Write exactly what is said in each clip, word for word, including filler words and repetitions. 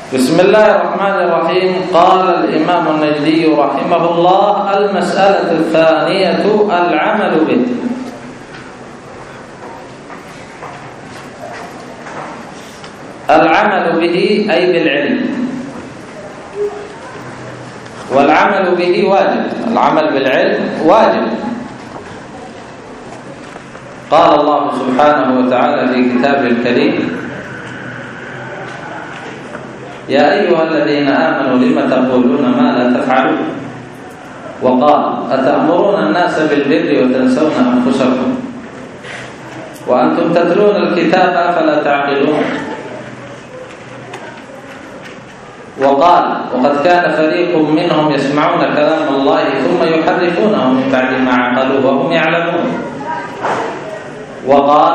بسم الله الرحمن الرحيم. قال الإمام النجدي رحمه الله: المسألة الثانية العمل به. العمل به أي بالعلم، والعمل به واجب. العمل بالعلم واجب. قال الله سبحانه وتعالى في كتابه الكريم: يا أيها الذين آمنوا لم تقولون ما لا تفعلون. وقال: أتأمرون الناس بالبر وتنسون أنفسكم وأنتم تتلون الكتاب أفلا تعقلون. وقال: وقد كان فريق منهم يسمعون كلام الله ثم يحرفونه من بعد ما عقلوه وهم يعلمون. وقال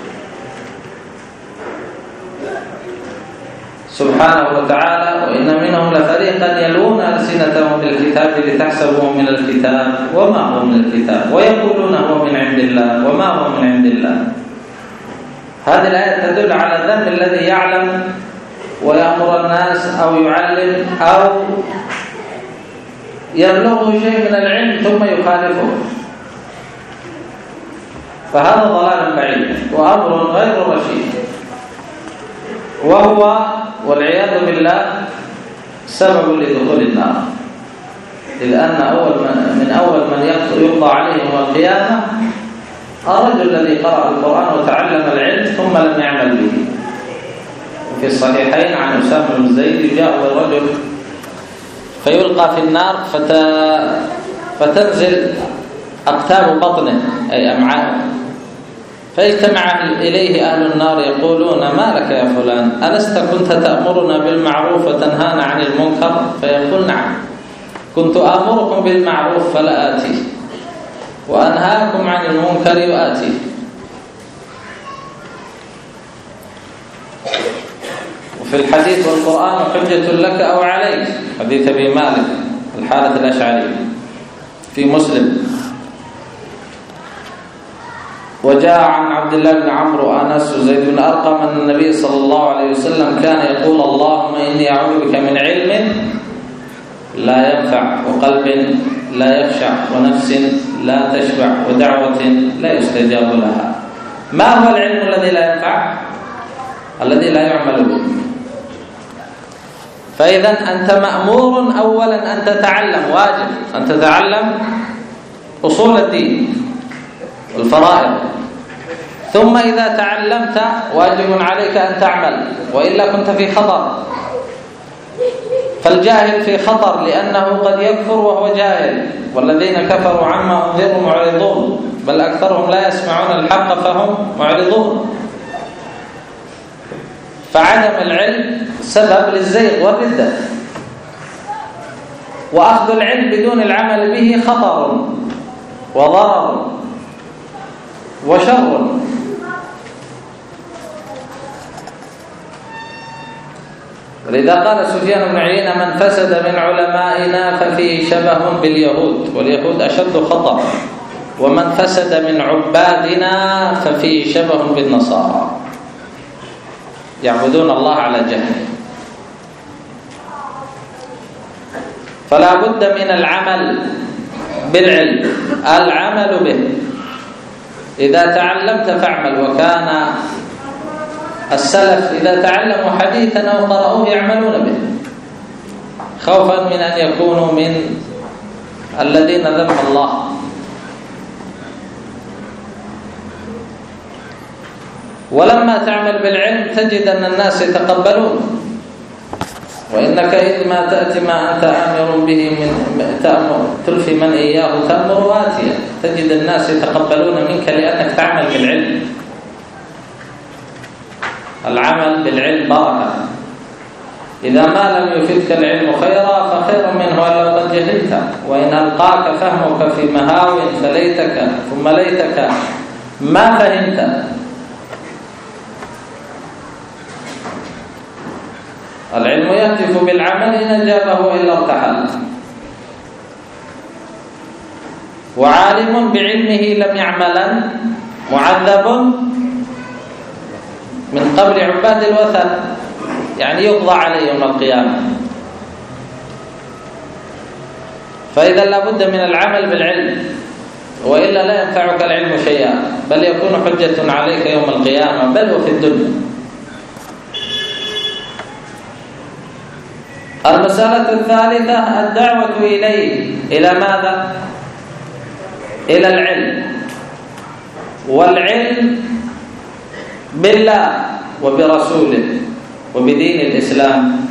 سبحانه وتعالى: وإن منهم لفريقا يلوون ألسنتهم بالكتاب لتحسبوه من الكتاب وما هو من الكتاب ويقولون هو من عند الله وما هو من عند الله. هذه الآية تدل على الذنب الذي يعلم ويأمر الناس أو يعلم أو يبلغه شيء من العلم ثم يخالفه، فهذا ضلال بعيد وأمر غير رشيد، وهو والعياذ بالله سبب لدخول النار، إذ أن أول من, من أول من يقضى عليه يوم القيامة الرجل الذي قرأ القرآن وتعلم العلم ثم لم يعمل به. وفي الصحيحين عن أسامة بن زيد: جاء الرجل فيلقى في النار فت... فتنزل أقتاب بطنه أي أمعاءه، فاجتمع إليه أهل النار يقولون: ما لك يا فلان؟ ألست كنت تأمرنا بالمعروف وتنهانا عن المنكر؟ فيقول: نعم، كنت آمركم بالمعروف فلا آتيه وأنهاكم عن المنكر وآتيه. وفي الحديث: والقرآن حجة لك أو عليك، حديث أبي مالك الحارث الأشعري في مسلم. وجاء عن عبد الله بن عمرو وأنس وزيد بن أرقم أن النبي صلى الله عليه وسلم كان يقول: اللهم إني أعوذ بك من علم لا ينفع وقلب لا يخشع ونفس لا تشبع ودعوة لا يستجاب لها. ما هو العلم الذي لا ينفع؟ الذي لا يعمل به. فإذا أنت مأمور أولا أن تتعلم، واجب أن تتعلم أصول الدين والفرائض، ثم إذا تعلمت واجب عليك أن تعمل، وإلا كنت في خطر. فالجاهل في خطر لأنه قد يكفر وهو جاهل، والذين كفروا عما أنذروا معرضون، بل أكثرهم لا يسمعون الحق فهم معرضون. فعدم العلم سبب للزيغ والردة، وأخذ العلم بدون العمل به خطر وضرر وشر. ولذا قال سفيان بن عيينة: من فسد من علمائنا ففيه شبه باليهود، واليهود أشد خطر، ومن فسد من عبادنا ففيه شبه بالنصارى، يعبدون الله على جهل. فلا بد من العمل بالعلم، العمل به. إذا تعلمت فاعمل. وكان السلف إذا تعلموا حديثا أو قرأوه يعملون به، خوفا من أن يكونوا من الذين ذم الله. ولما تعمل بالعلم تجد أن الناس يتقبلون. وإنك إذ تأتي ما أنت آمر به من تأمر تلفي من إياه تأمر واتيا، تجد الناس يتقبلون منك لأنك تعمل بالعلم. العمل بالعلم بركة. إذا ما لم يفدك العلم خيرا فخير منه أن لو قد جهلت، وإن ألقاك فهمك في مهاو فليتك ثم ليتك ما فهمت. العلم يهتف بالعمل إن أجابه إلا ارتحل. وعالم بعلمه لم يعملا معذب من قبل عباد الوثن. يعني يقضى عليه يوم القيامة. فإذا لا بد من العمل بالعلم، وإلا لا ينفعك العلم شيئا، بل يكون حجة عليك يوم القيامة بل وفي الدنيا. المسألة الثالثة الدعوة إليه. إلى ماذا؟ إلى العلم، والعلم بالله وبرسوله وبدين الإسلام.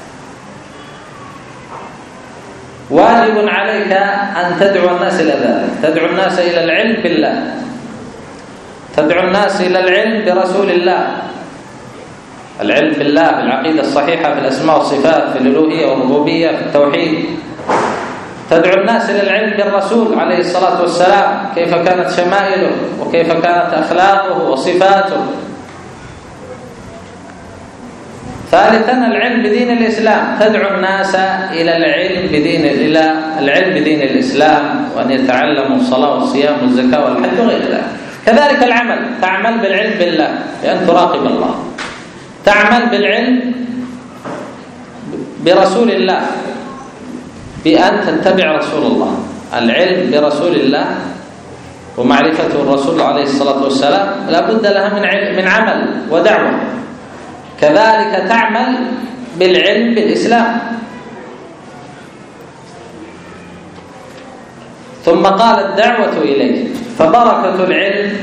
واجب عليك أن تدعو الناس إلى ذلك، تدعو الناس إلى العلم بالله، تدعو الناس إلى العلم برسول الله، العلم بالله في العقيدة الصحيحة، في الأسماء والصفات، في الألوهية والربوبية، في التوحيد. تدعو الناس إلى العلم بالرسول عليه الصلاة والسلام، كيف كانت شمائله وكيف كانت أخلاقه وصفاته. ثالثا العلم بدين الإسلام، تدعو الناس إلى العلم بدين إلى العلم بدين الإسلام، وأن يتعلموا الصلاة والصيام والزكاة والحج وغير ذلك. كذلك العمل، تعمل بالعلم بالله بأن تراقب الله، تعمل بالعلم برسول الله بأن تتبع رسول الله. العلم برسول الله ومعرفة الرسول عليه الصلاة والسلام لا بد لها من علم من عمل ودعوة. كذلك تعمل بالعلم بالإسلام. ثم قال الدعوة إليه، فبركة العلم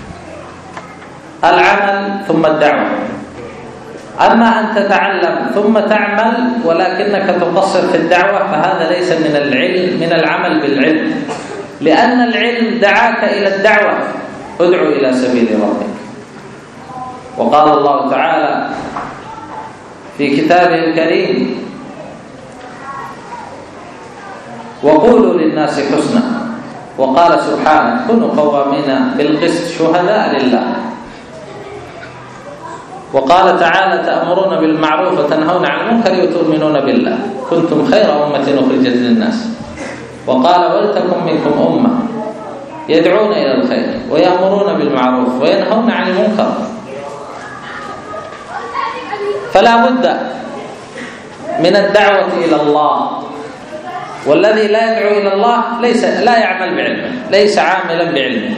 العمل ثم الدعوة. أما أن تتعلم ثم تعمل ولكنك تقصر في الدعوة فهذا ليس من العلم من العمل بالعلم، لأن العلم دعاك إلى الدعوة، ادعو إلى سبيل ربك. وقال الله تعالى في كتابه الكريم: وقولوا للناس حسنا. وقال سبحانه: كونوا قوامين بالقسط شهداء لله. وقال تعالى: تأمرون بالمعروف وتنهون عن المنكر وتؤمنون بالله كنتم خير أمة أخرجت للناس. وقال: ولتكن منكم أمة يدعون إلى الخير ويأمرون بالمعروف وينهون عن المنكر. فلا بد من الدعوة إلى الله، والذي لا يدعو إلى الله ليس لا يعمل بعلمه، ليس عاملا بعلمه.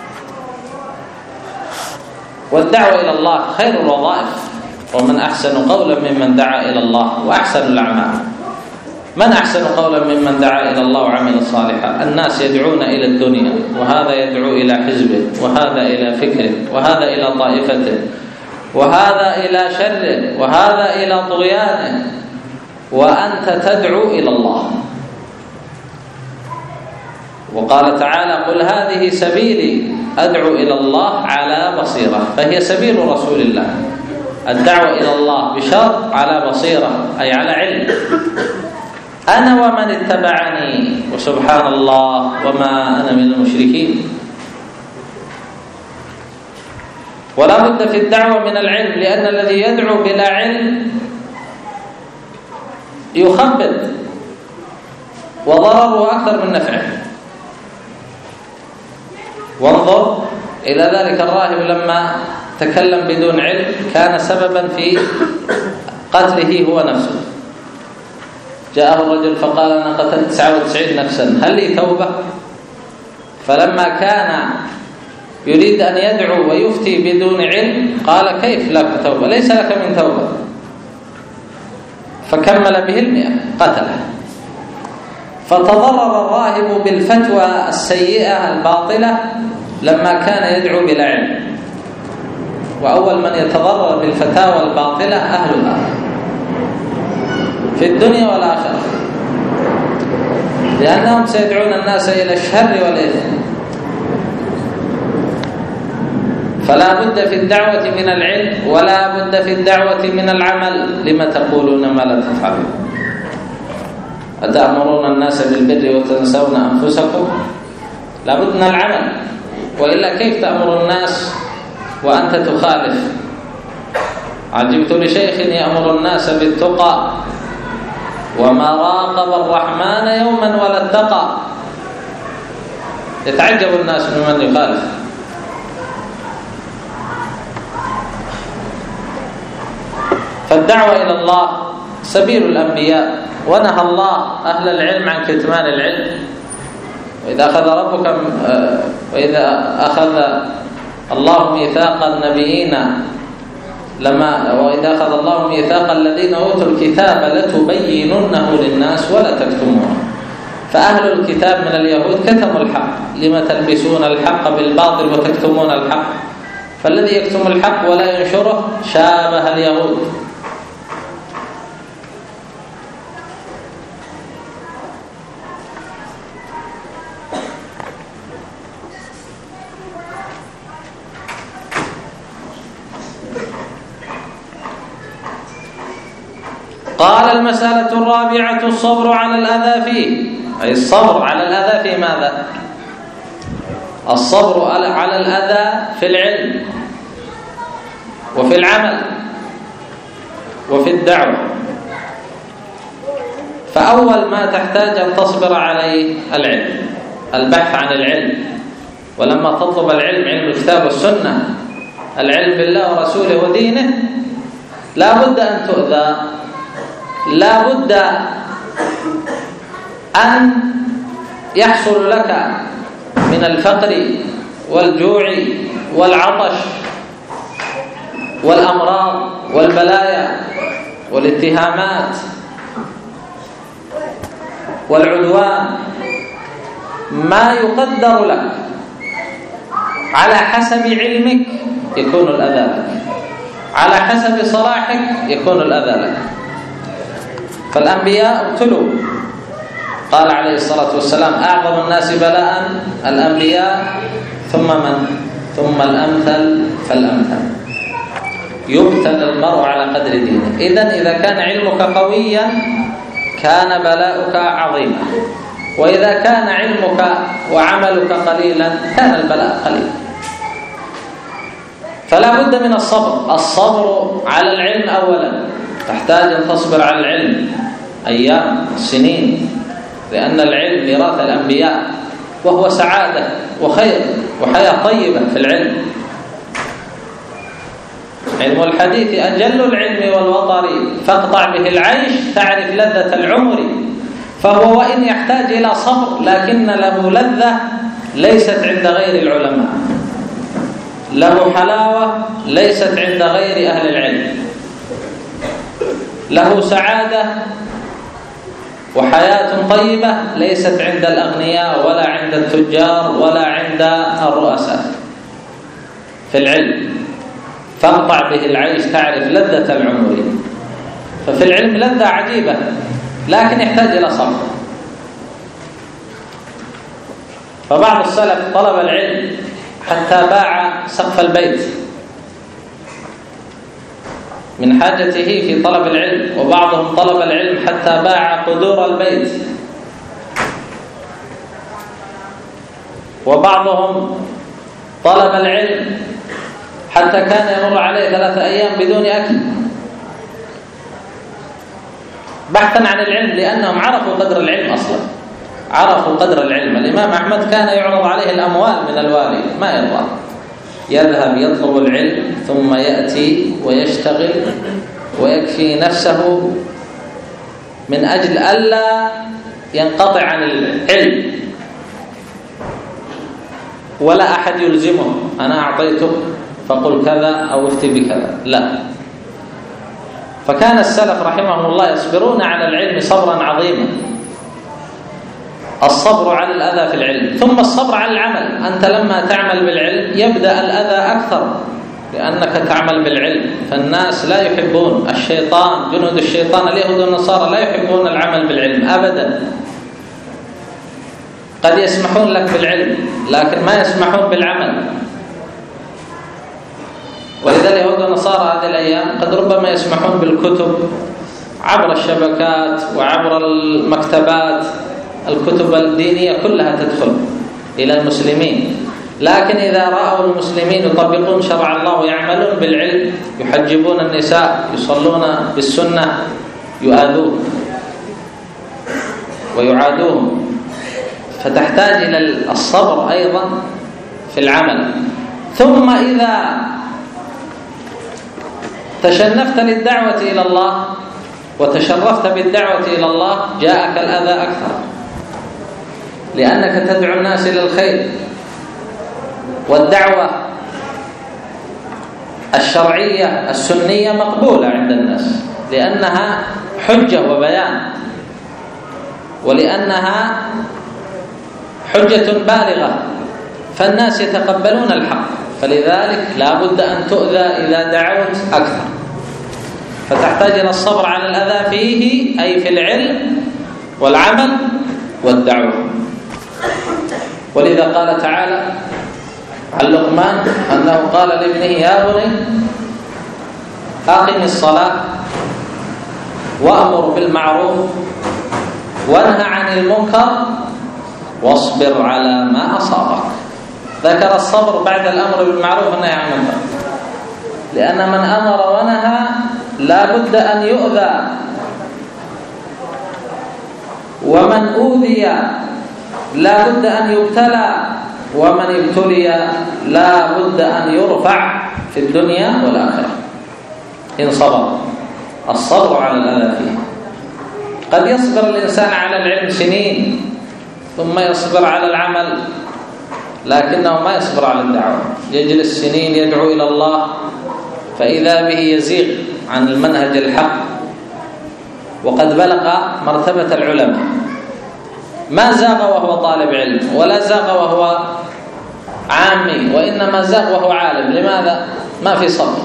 والدعوة إلى الله خير الوظائف، ومن أحسن قولا ممن دعا إلى الله وأحسن الأعمال. من أحسن قولا ممن دعا إلى الله وعمل صالحا؟ الناس يدعون إلى الدنيا، وهذا يدعو إلى حزبه، وهذا إلى فكره، وهذا إلى طائفته، وهذا إلى شره، وهذا إلى طغيانه، وأنت تدعو إلى الله. وقال تعالى: قل هذه سبيلي أدعو إلى الله على بصيرة. فهي سبيل رسول الله، الدعوة إلى الله بشرط على بصيرة، أي على علم. أنا ومن اتبعني، وسبحان الله وما أنا من المشركين. ولا بد في الدعوة من العلم، لأن الذي يدعو بلا علم يخبط، وضرره أكثر من نفعه. وانظر إلى ذلك الراهب لما تكلم بدون علم كان سببا في قتله هو نفسه. جاءه الرجل فقال: أنا قتلت تسعة وتسعين نفسا، هل لي توبة؟ فلما كان يريد أن يدعو ويفتي بدون علم قال: كيف لك توبة؟ ليس لك من توبة. فكمل به المئة قتله. فتضرر الراهب بالفتوى السيئة الباطلة لما كان يدعو بلا علم. وأول من يتضرر بالفتاوى الباطلة أهلها في الدنيا والآخرة، لأنهم سيدعون الناس إلى الشر والإثم. فلا بد في الدعوة من العلم، ولا بد في الدعوة من العمل. لما تقولون ما لا تفعلون؟ أتأمرون الناس بالبر وتنسون أنفسكم؟ لا بد من العمل، وإلا كيف تأمر الناس وأنت تخالف؟ عجبت لشيخ يأمر الناس بالتقى وما راقب الرحمن يوما ولا اتقى. يتعجب الناس ممن يخالف. فالدعوة إلى الله سبيل الأنبياء، ونهى الله أهل العلم عن كتمان العلم. وإذا أخذ ربك وإذا أخذ الله ميثاق النبيين لما وإذا أخذ الله ميثاق الذين أوتوا الكتاب لتبيننه للناس ولا تكتمونه. فأهل الكتاب من اليهود كتموا الحق، لما تلبسون الحق بالباطل وتكتمون الحق؟ فالذي يكتم الحق ولا ينشره شابه اليهود. قال: المسألة الرابعة الصبر على الأذى فيه، أي الصبر على الأذى في ماذا؟ الصبر على الأذى في العلم وفي العمل وفي الدعوة. فأول ما تحتاج أن تصبر عليه العلم، البحث عن العلم. ولما تطلب العلم، علم الكتاب والسنة، العلم بالله ورسوله ودينه، لا بد أن تؤذى، لا بد أن يحصل لك من الفقر والجوع والعطش والأمراض والبلايا والاتهامات والعدوان ما يقدر لك على حسب علمك يكون الأذى لك، على حسب صلاحك يكون الأذى لك. فالأنبياء ابتلوا، قال عليه الصلاة والسلام: أعظم الناس بلاء الأنبياء ثم من؟ ثم الأمثل فالأمثل. يبتلى المرء على قدر دينه. إذن إذا كان علمك قويا كان بلاؤك عظيما، وإذا كان علمك وعملك قليلا كان البلاء قليلا. فلا بد من الصبر. الصبر على العلم أولا، تحتاج أن تصبر على العلم أيام سنين، لأن العلم ميراث الأنبياء، وهو سعادة وخير وحياة طيبة في العلم. علم الحديث أجل العلم والوطر، فاقطع به العيش تعرف لذة العمر. فهو وإن يحتاج إلى صبر لكن له لذة ليست عند غير العلماء، له حلاوة ليست عند غير أهل العلم، له سعادة وحياة طيبة ليست عند الأغنياء ولا عند التجار ولا عند الرؤساء في العلم. فاقطع به العيش تعرف لذة العمر. ففي العلم لذة عجيبة، لكن يحتاج إلى صبر. فبعض السلف طلب العلم حتى باع سقف البيت من حاجته في طلب العلم، وبعضهم طلب العلم حتى باع قدور البيت، وبعضهم طلب العلم حتى كان يمر عليه ثلاثة أيام بدون أكل بحثا عن العلم، لأنهم عرفوا قدر العلم أصلا، عرفوا قدر العلم. الإمام أحمد كان يعرض عليه الأموال من الوالي ما يرضى، يذهب يطلب العلم ثم يأتي ويشتغل ويكفي نفسه من أجل ألا ينقطع عن العلم، ولا أحد يلزمه أنا أعطيتك فقل كذا أو افتي بكذا، لا. فكان السلف رحمهم الله يصبرون على العلم صبرا عظيما. الصبر على الأذى في العلم، ثم الصبر على العمل. أنت لما تعمل بالعلم يبدأ الأذى أكثر، لأنك تعمل بالعلم. فالناس لا يحبون، الشيطان جنود الشيطان اليهود والنصارى لا يحبون العمل بالعلم أبدا. قد يسمحون لك بالعلم لكن ما يسمحون بالعمل. ولذا اليهود والنصارى هذه الأيام قد ربما يسمحون بالكتب عبر الشبكات وعبر المكتبات، الكتب الدينية كلها تدخل إلى المسلمين، لكن إذا رأوا المسلمين يطبقون شرع الله ويعملون بالعلم، يحجبون النساء، يصلون بالسنة، يؤذون ويعادوهم. فتحتاج إلى الصبر أيضا في العمل. ثم إذا تشنفت للدعوة إلى الله وتشرفت بالدعوة إلى الله جاءك الأذى أكثر، لأنك تدعو الناس إلى الخير. والدعوة الشرعية السنية مقبولة عند الناس لأنها حجة وبيان، ولأنها حجة بالغة، فالناس يتقبلون الحق، فلذلك لا بد أن تؤذى إذا دعوت أكثر، فتحتاج إلى الصبر على الأذى فيه، أي في العلم والعمل والدعوة. ولذا قال تعالى عن لقمان أنه قال لابنه: يا بني أقم الصلاة وأمر بالمعروف وانهى عن المنكر واصبر على ما أصابك. ذكر الصبر بعد الأمر بالمعروف والنهي عن المنكر، لأن من أمر ونهى لا بد أن يؤذى، ومن أوذي لا بد أن يبتلى، ومن ابتلي لا بد أن يرفع في الدنيا والآخرة إن صبر. الصبر على الأذى فيه. قد يصبر الإنسان على العلم سنين ثم يصبر على العمل، لكنه ما يصبر على الدعوة، يجلس سنين يدعو إلى الله فإذا به يزيغ عن المنهج الحق، وقد بلغ مرتبة العلماء. ما زاغ وهو طالب علم، ولا زاغ وهو عامي، وإنما زاغ وهو عالم. لماذا؟ ما في صبر.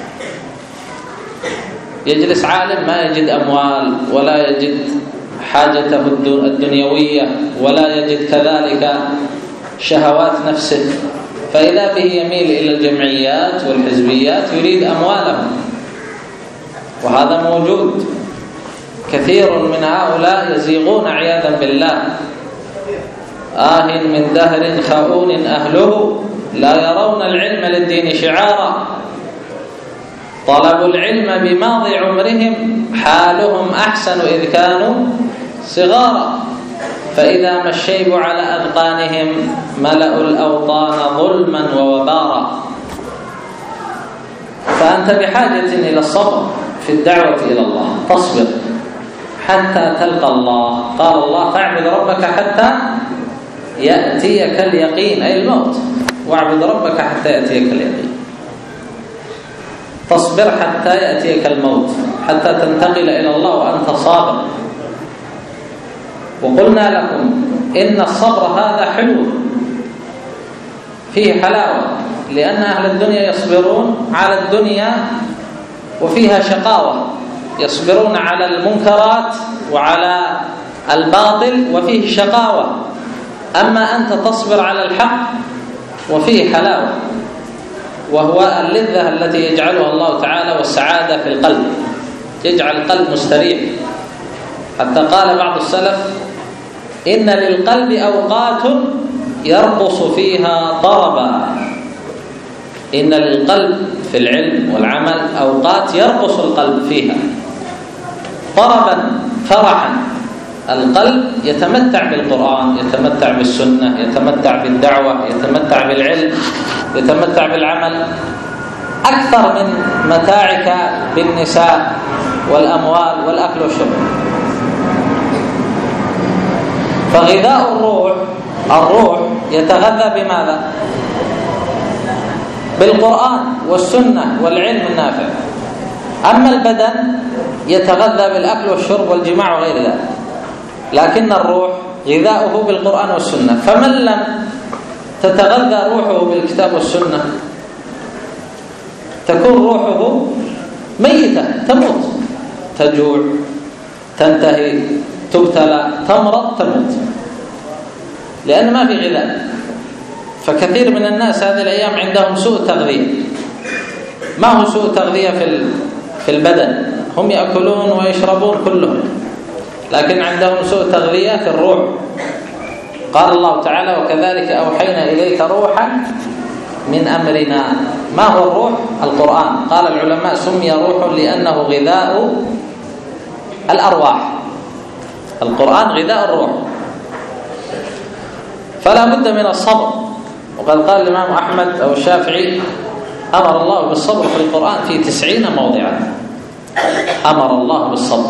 يجلس عالم ما يجد أموال، ولا يجد حاجته الدنيوية، ولا يجد كذلك شهوات نفسه، فإذا به يميل إلى الجمعيات والحزبيات يريد أموالهم، وهذا موجود. كثير من هؤلاء يزيغون عياذا بالله. آه من دهر خؤون أهله لا يرون العلم للدين شعارا، طلبوا العلم بماضي عمرهم حالهم أحسن إذ كانوا صغارا، فإذا ما الشيب على أذقانهم ملأوا الأوطان ظلما ووبارا. فأنت بحاجة إلى الصبر في الدعوة إلى الله، تصبر حتى تلقى الله. قال الله: فاعبد ربك حتى يأتيك اليقين، أي الموت. واعبد ربك حتى يأتيك اليقين. تصبر حتى يأتيك الموت، حتى تنتقل إلى الله وأنت صابر. وقلنا لكم إن الصبر هذا حلو، فيه حلاوة، لأن أهل الدنيا يصبرون على الدنيا وفيها شقاوة، يصبرون على المنكرات وعلى الباطل وفيه شقاوة. أما أنت تصبر على الحق وفيه حلاوة، وهو اللذة التي يجعلها الله تعالى والسعادة في القلب، يجعل القلب مستريح. حتى قال بعض السلف: إن للقلب أوقات يرقص فيها طربا. إن للقلب في العلم والعمل أوقات يرقص القلب فيها طربا، فرحا. القلب يتمتع بالقرآن، يتمتع بالسنة، يتمتع بالدعوة، يتمتع بالعلم، يتمتع بالعمل أكثر من متاعك بالنساء والأموال والأكل والشرب. فغذاء الروح الروح يتغذى بماذا؟ بالقرآن والسنة والعلم النافع. أما البدن يتغذى بالأكل والشرب والجماع وغير ذلك، لكن الروح غذاؤه بالقرآن والسنة. فمن لم تتغذى روحه بالكتاب والسنة تكون روحه ميتة، تموت، تجوع، تنتهي، تبتلى، تمرض، تموت، لأن ما في غذاء. فكثير من الناس هذه الأيام عندهم سوء تغذية. ما هو سوء تغذية في في البدن، هم يأكلون ويشربون كلهم، لكن عندهم سوء تغذية في الروح. قال الله تعالى: وكذلك أوحينا إليك روحا من أمرنا. ما هو الروح؟ القرآن. قال العلماء: سمي روح لأنه غذاء الأرواح. القرآن غذاء الروح، فلا بد من الصبر. وقد قال الإمام أحمد أو الشافعي: أمر الله بالصبر في القرآن في تسعين موضعا، أمر الله بالصبر،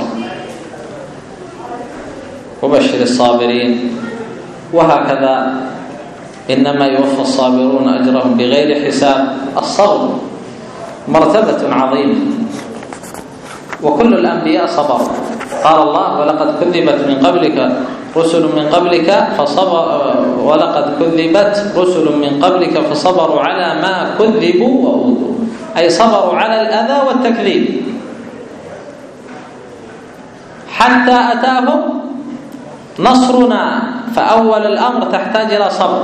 وبشر الصابرين، وهكذا إنما يوفى الصابرون أجرهم بغير حساب. الصبر مرتبة عظيمة، وكل الأنبياء صبروا. قال الله: ولقد كذبت من قبلك رسل من قبلك فصبر ولقد كذبت رسل من قبلك فصبروا على ما كذبوا وأوذوا، أي صبروا على الأذى والتكذيب حتى أتاهم نصرنا. فأول الأمر تحتاج إلى صبر،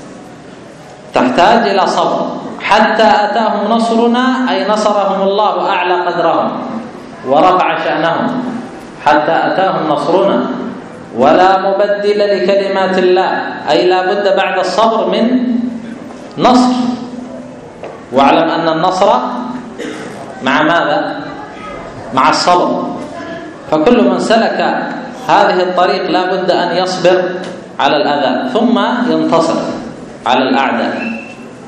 تحتاج إلى صبر حتى أتاهم نصرنا، أي نصرهم الله أعلى قدرهم ورفع شأنهم حتى أتاهم نصرنا. ولا مبدل لكلمات الله، أي لا بد بعد الصبر من نصر. واعلم أن النصر مع ماذا؟ مع الصبر. فكل من سلك هذه الطريق لا بد أن يصبر على الأذى ثم ينتصر على الأعداء.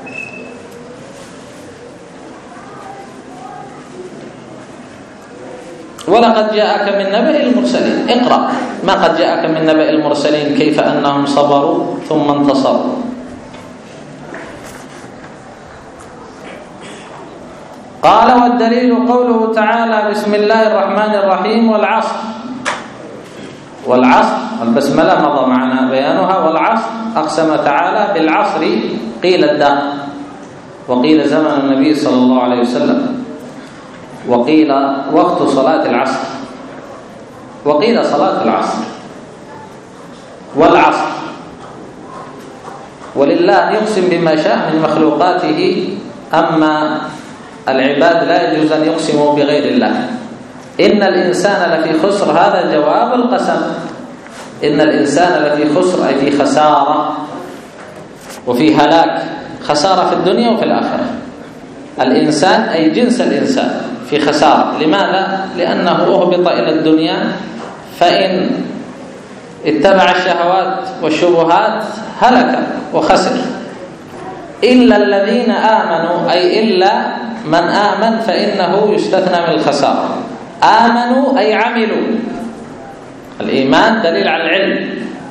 ولقد جاءك من نبأ المرسلين، اقرأ ما قد جاءك من نبأ المرسلين كيف أنهم صبروا ثم انتصروا. قال: والدليل قوله تعالى: بسم الله الرحمن الرحيم والعصر. والعصر البسملة مضى معنا بيانها. والعصر أقسم تعالى بالعصر، قيل الدهر، وقيل زمن النبي صلى الله عليه وسلم، وقيل وقت صلاة العصر، وقيل صلاة العصر. والعصر، ولله يقسم بما شاء من مخلوقاته، أما العباد لا يجوز أن يقسموا بغير الله. إن الإنسان لفي خسر، هذا جواب القسم. إن الإنسان لفي خسر، أي في خسارة وفي هلاك، خسارة في الدنيا وفي الآخرة. الإنسان أي جنس الإنسان في خسارة. لماذا؟ لأنه أهبط إلى الدنيا، فإن اتبع الشهوات والشبهات هلك وخسر. إلا الذين آمنوا، أي إلا من آمن فإنه يستثنى من الخسارة. آمنوا أي عملوا. الإيمان دليل على العلم.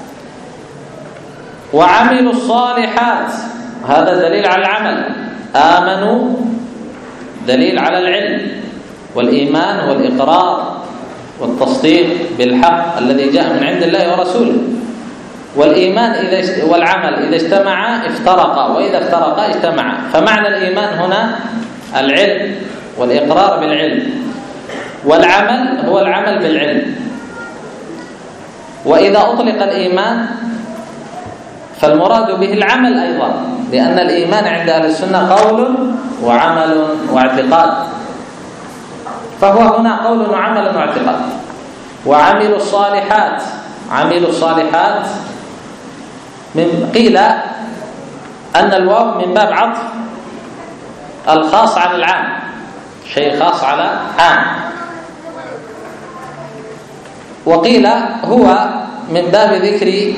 وعملوا الصالحات، هذا دليل على العمل. آمنوا دليل على العلم والإيمان والإقرار والتصديق بالحق الذي جاء من عند الله ورسوله. والإيمان إذا والعمل إذا اجتمعا افترقا، وإذا افترقا اجتمعا. فمعنى الإيمان هنا العلم والإقرار بالعلم، والعمل هو العمل بالعلم. وإذا أطلق الإيمان فالمراد به العمل أيضا، لأن الإيمان عند أهل السنة قول وعمل واعتقاد، فهو هنا قول وعمل واعتقاد. وعملوا الصالحات، عملوا الصالحات من قيل أن الواو من باب عطف الخاص على العام، شيء خاص على عام. وقيل هو من باب ذكر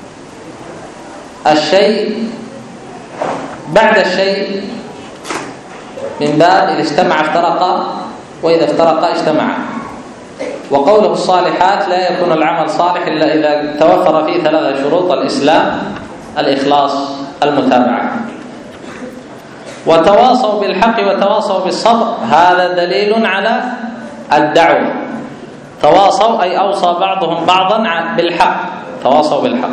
الشيء بعد الشيء، من باب إذا اجتمع افترقا، وإذا افترقا اجتمعا. وقوله الصالحات لا يكون العمل صالح إلا إذا توفر فيه ثلاثة شروط: الإسلام، الإخلاص، المتابعة. وتواصوا بالحق وتواصوا بالصبر، هذا دليل على الدعوة. تواصوا أي أوصى بعضهم بعضا بالحق، تواصوا بالحق.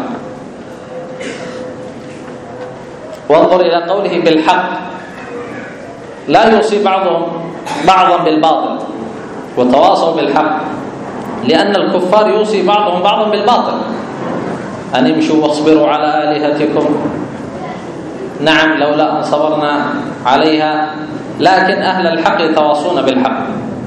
وانظر إلى قوله بالحق، لا يوصي بعضهم بعضا بالباطل. وتواصوا بالحق، لأن الكفار يوصي بعضهم بعضا بالباطل، أن امشوا واصبروا على آلهتكم. نعم، لولا أن صبرنا عليها، لكن أهل الحق يتواصون بالحق.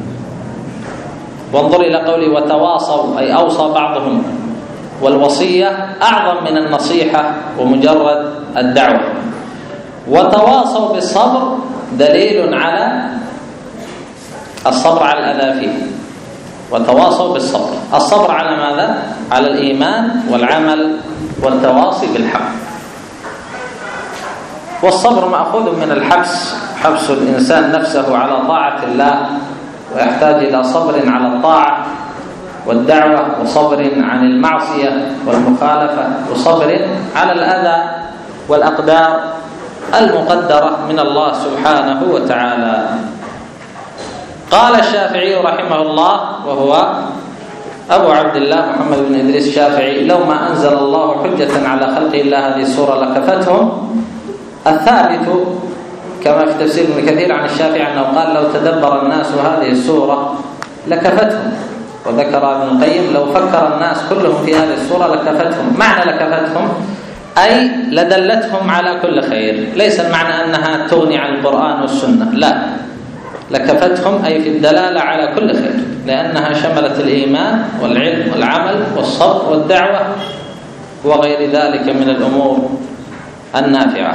وانظر إلى قوله وتواصوا أي أوصى بعضهم، والوصية أعظم من النصيحة ومجرد الدعوة. وتواصوا بالصبر دليل على الصبر على الأذى فيه. وتواصوا بالصبر، الصبر على ماذا؟ على الإيمان والعمل والتواصي بالحق. والصبر مأخوذ من الحبس حبس الإنسان نفسه على طاعة الله، ويحتاج إلى صبر على الطاعة والدعوة، وصبر عن المعصية والمخالفة، وصبر على الأذى والأقدار المقدرة من الله سبحانه وتعالى. قال الشافعي رحمه الله، وهو أبو عبد الله محمد بن إدريس الشافعي: لو ما أنزل الله حجة على خلق الله هذه السورة لكفتهم. الثابت كما في تفسير ابن كثير عن الشافعي أنه قال: لو تدبر الناس هذه السورة لكفتهم. وذكر ابن القيم: لو فكر الناس كلهم في هذه السورة لكفتهم. معنى لكفتهم أي لدلتهم على كل خير، ليس المعنى أنها تغني عن القرآن والسنة، لا، لكفتهم أي في الدلالة على كل خير، لأنها شملت الإيمان والعلم والعمل والصبر والدعوة وغير ذلك من الأمور النافعة.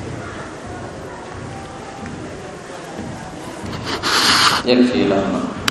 يكفي لنا.